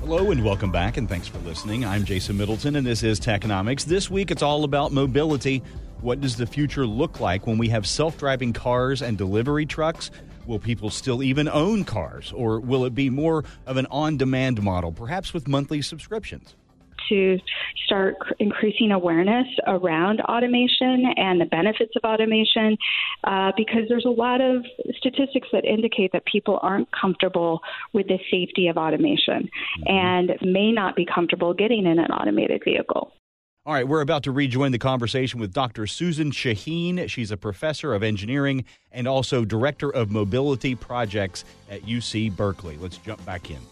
Hello and welcome back, and thanks for listening. I'm Jason Middleton, and this is Technomics. This week, it's all about mobility. What does the future look like when we have self-driving cars and delivery trucks? Will people still even own cars, or will it be more of an on-demand model, perhaps with monthly subscriptions? To start increasing awareness around automation and the benefits of automation, because there's a lot of statistics that indicate that people aren't comfortable with the safety of automation and may not be comfortable getting in an automated vehicle. All right, we're about to rejoin the conversation with Dr. Susan Shaheen. She's a professor of engineering and also director of mobility projects at UC Berkeley. Let's jump back in.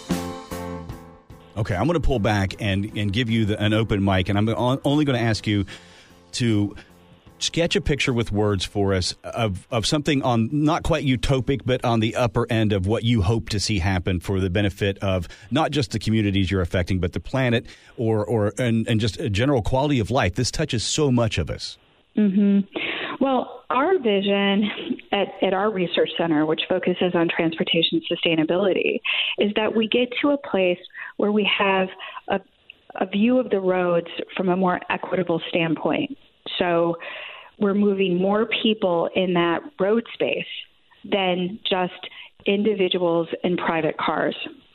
Okay, I'm going to pull back and give you an open mic, and I'm only going to ask you to sketch a picture with words for us of something on not quite utopic, but on the upper end of what you hope to see happen for the benefit of not just the communities you're affecting, but the planet and just a general quality of life. This touches so much of us. Mm-hmm. Well, our vision at our research center, which focuses on transportation sustainability, is that we get to a place where we have a view of the roads from a more equitable standpoint. So we're moving more people in that road space than just individuals in private cars.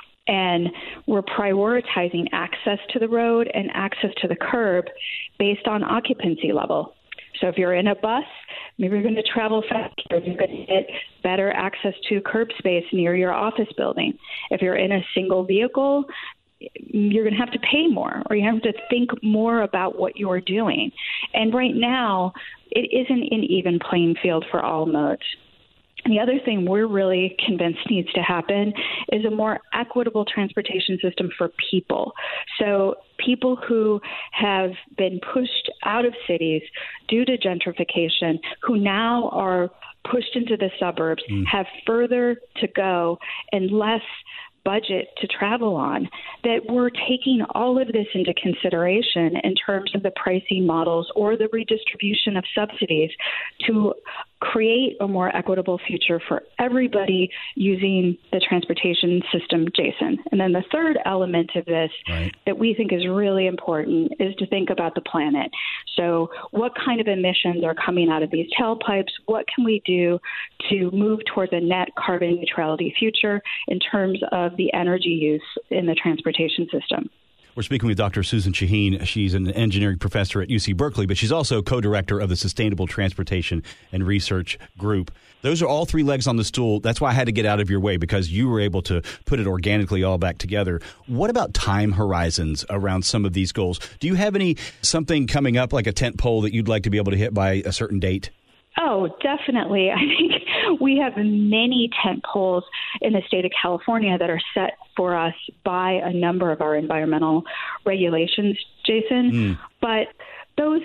And we're prioritizing access to the road and access to the curb based on occupancy level. So if you're in a bus, maybe you're going to travel faster. You're going to get better access to curb space near your office building. If you're in a single vehicle, you're going to have to pay more, or you have to think more about what you're doing. And right now, it isn't an even playing field for all modes. And the other thing we're really convinced needs to happen is a more equitable transportation system for people. So people who have been pushed out of cities due to gentrification, who now are pushed into the suburbs, have further to go and less budget to travel on, that we're taking all of this into consideration in terms of the pricing models or the redistribution of subsidies to create a more equitable future for everybody using the transportation system, Jason. And then the third element of this that we think is really important is to think about the planet. So what kind of emissions are coming out of these tailpipes? What can we do to move towards a net carbon neutrality future in terms of the energy use in the transportation system? We're speaking with Dr. Susan Shaheen. She's an engineering professor at UC Berkeley, but she's also co-director of the Sustainable Transportation and Research Group. Those are all three legs on the stool. That's why I had to get out of your way, because you were able to put it organically all back together. What about time horizons around some of these goals? Do you have something coming up, like a tent pole that you'd like to be able to hit by a certain date? Oh, definitely. I think we have many tent poles in the state of California that are set for us by a number of our environmental regulations, Jason. But those,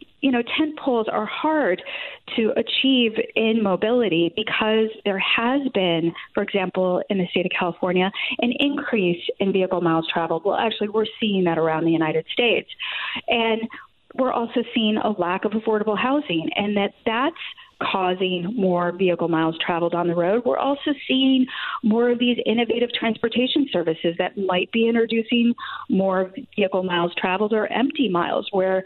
tent poles are hard to achieve in mobility because there has been, for example, in the state of California, an increase in vehicle miles traveled. Well, actually, we're seeing that around the United States. And we're also seeing a lack of affordable housing, and that's causing more vehicle miles traveled on the road. We're also seeing more of these innovative transportation services that might be introducing more vehicle miles traveled or empty miles, where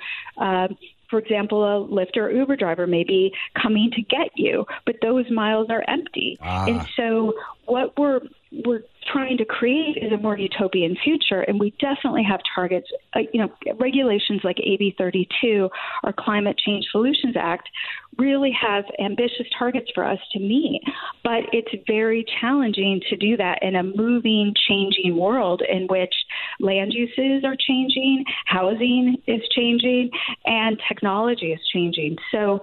for example, a Lyft or Uber driver may be coming to get you, but those miles are empty. And so what we're trying to create is a more utopian future, and we definitely have targets. Regulations like AB 32 or Climate Change Solutions Act really have ambitious targets for us to meet, but it's very challenging to do that in a moving, changing world in which land uses are changing, housing is changing, and technology is changing. So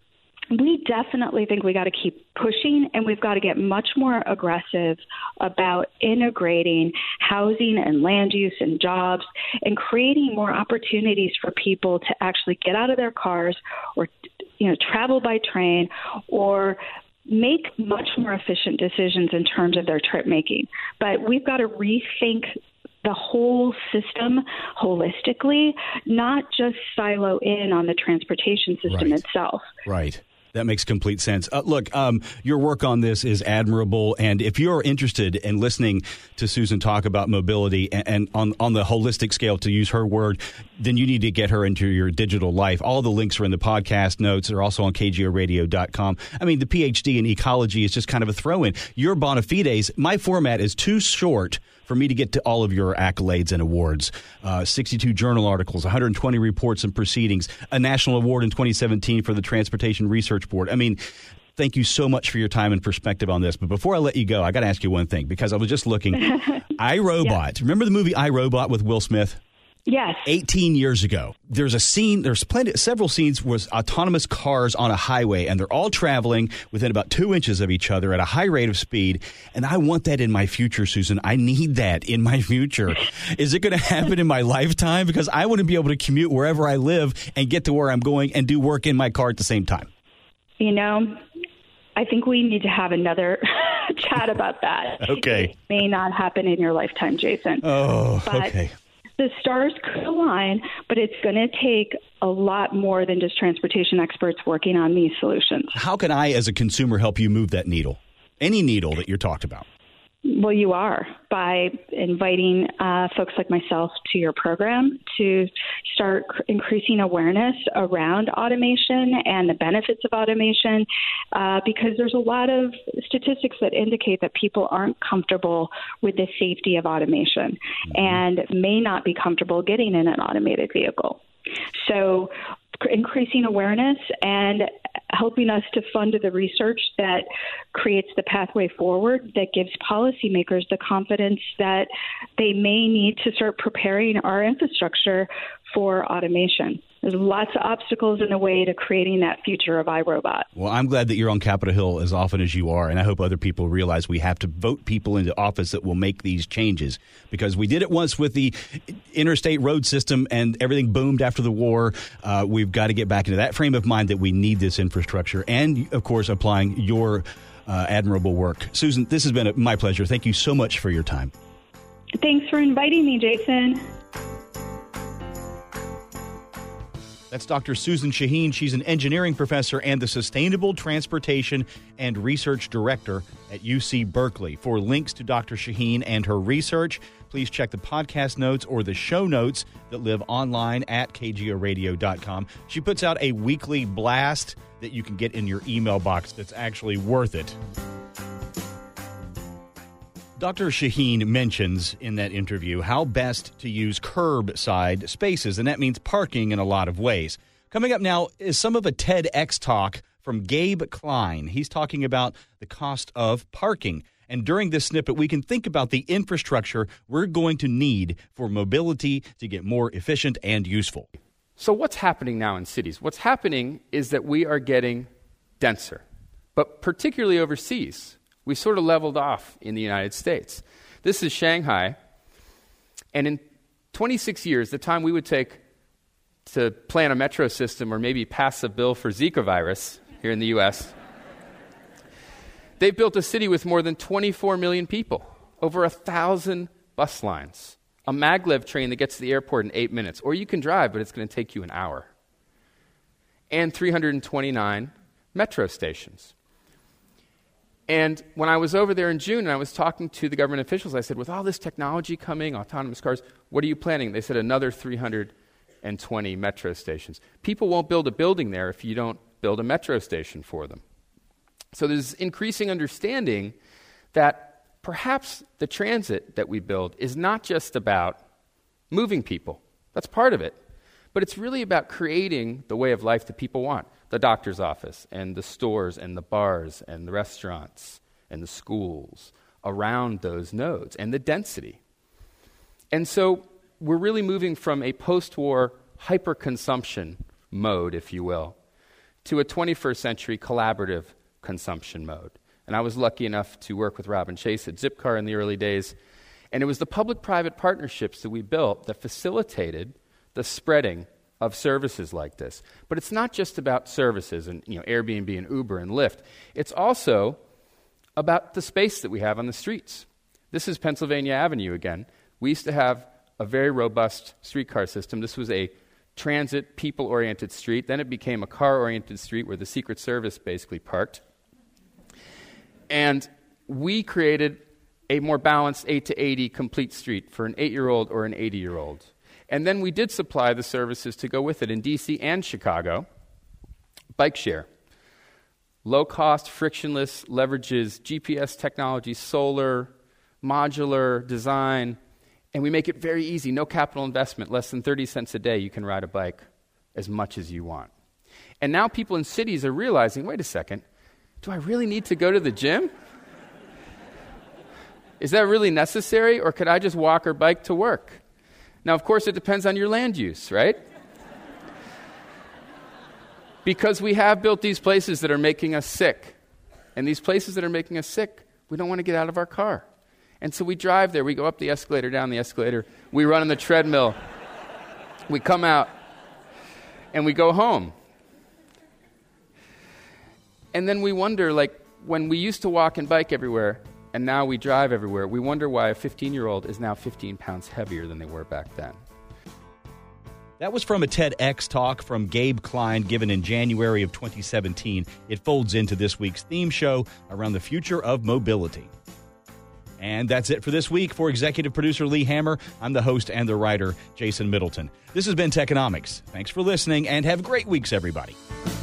we definitely think we got to keep pushing, and we've got to get much more aggressive about integrating housing and land use and jobs and creating more opportunities for people to actually get out of their cars or travel by train or make much more efficient decisions in terms of their trip making. But we've got to rethink the whole system holistically, not just silo in on the transportation system itself. Right. That makes complete sense. Look, your work on this is admirable, and if you're interested in listening to Susan talk about mobility and on the holistic scale, to use her word, then you need to get her into your digital life. All the links are in the podcast notes. They're also on kgoradio.com. I mean, the PhD in ecology is just kind of a throw-in. Your bona fides, my format is too short for me to get to all of your accolades and awards. 62 journal articles, 120 reports and proceedings, a national award in 2017 for the Transportation Research Board. I mean, thank you so much for your time and perspective on this. But before I let you go, I got to ask you one thing, because I was just looking. iRobot. Yeah. Remember the movie iRobot with Will Smith? Yes. 18 years ago. There's a scene, several scenes with autonomous cars on a highway, and they're all traveling within about 2 inches of each other at a high rate of speed. And I want that in my future, Susan. I need that in my future. Is it going to happen in my lifetime? Because I want to be able to commute wherever I live and get to where I'm going and do work in my car at the same time. You know, I think we need to have another chat about that. Okay. It may not happen in your lifetime, Jason. Oh, okay. The stars could align, but it's going to take a lot more than just transportation experts working on these solutions. How can I, as a consumer, help you move that needle? Any needle that you're talked about? Well, you are, by inviting folks like myself to your program to start increasing awareness around automation and the benefits of automation, because there's a lot of statistics that indicate that people aren't comfortable with the safety of automation and may not be comfortable getting in an automated vehicle. So increasing awareness and helping us to fund the research that creates the pathway forward, that gives policymakers the confidence that they may need to start preparing our infrastructure for automation. There's lots of obstacles in the way to creating that future of iRobot. Well, I'm glad that you're on Capitol Hill as often as you are, and I hope other people realize we have to vote people into office that will make these changes, because we did it once with the interstate road system and everything boomed after the war. We've got to get back into that frame of mind that we need this infrastructure and, of course, applying your admirable work. Susan, this has been my pleasure. Thank you so much for your time. Thanks for inviting me, Jason. That's Dr. Susan Shaheen. She's an engineering professor and the Sustainable Transportation and Research Director at UC Berkeley. For links to Dr. Shaheen and her research, please check the podcast notes or the show notes that live online at kgoradio.com. She puts out a weekly blast that you can get in your email box that's actually worth it. Dr. Shaheen mentions in that interview how best to use curbside spaces, and that means parking in a lot of ways. Coming up now is some of a TEDx talk from Gabe Klein. He's talking about the cost of parking. And during this snippet, we can think about the infrastructure we're going to need for mobility to get more efficient and useful. So what's happening now in cities? What's happening is that we are getting denser, but particularly overseas. We sort of leveled off in the United States. This is Shanghai, and in 26 years, the time we would take to plan a metro system or maybe pass a bill for Zika virus here in the U.S., they built a city with more than 24 million people, over 1,000 bus lines, a maglev train that gets to the airport in 8 minutes, or you can drive, but it's going to take you an hour, and 329 metro stations. And when I was over there in June and I was talking to the government officials, I said, with all this technology coming, autonomous cars, what are you planning? They said another 320 metro stations. People won't build a building there if you don't build a metro station for them. So there's increasing understanding that perhaps the transit that we build is not just about moving people. That's part of it. But it's really about creating the way of life that people want. The doctor's office and the stores and the bars and the restaurants and the schools around those nodes and the density. And so we're really moving from a post-war hyper-consumption mode, if you will, to a 21st century collaborative consumption mode. And I was lucky enough to work with Robin Chase at Zipcar in the early days. And it was the public-private partnerships that we built that facilitated the spreading of services like this. But it's not just about services and Airbnb and Uber and Lyft. It's also about the space that we have on the streets. This is Pennsylvania Avenue again. We used to have a very robust streetcar system. This was a transit, people-oriented street. Then it became a car-oriented street where the Secret Service basically parked. And we created a more balanced 8 to 80 complete street for an 8-year-old or an 80-year-old. And then we did supply the services to go with it in D.C. and Chicago. Bike share. Low-cost, frictionless, leverages GPS technology, solar, modular design, and we make it very easy. No capital investment, less than 30 cents a day. You can ride a bike as much as you want. And now people in cities are realizing, wait a second, do I really need to go to the gym? Is that really necessary, or could I just walk or bike to work? Now, of course, it depends on your land use, right? Because we have built these places that are making us sick. And these places that are making us sick, we don't want to get out of our car. And so we drive there. We go up the escalator, down the escalator. We run on the treadmill. We come out. And we go home. And then we wonder, like, when we used to walk and bike everywhere, and now we drive everywhere, we wonder why a 15-year-old is now 15 pounds heavier than they were back then. That was from a TEDx talk from Gabe Klein given in January of 2017. It folds into this week's theme show around the future of mobility. And that's it for this week. For executive producer Lee Hammer, I'm the host and the writer, Jason Middleton. This has been Techonomics. Thanks for listening, and have great weeks, everybody.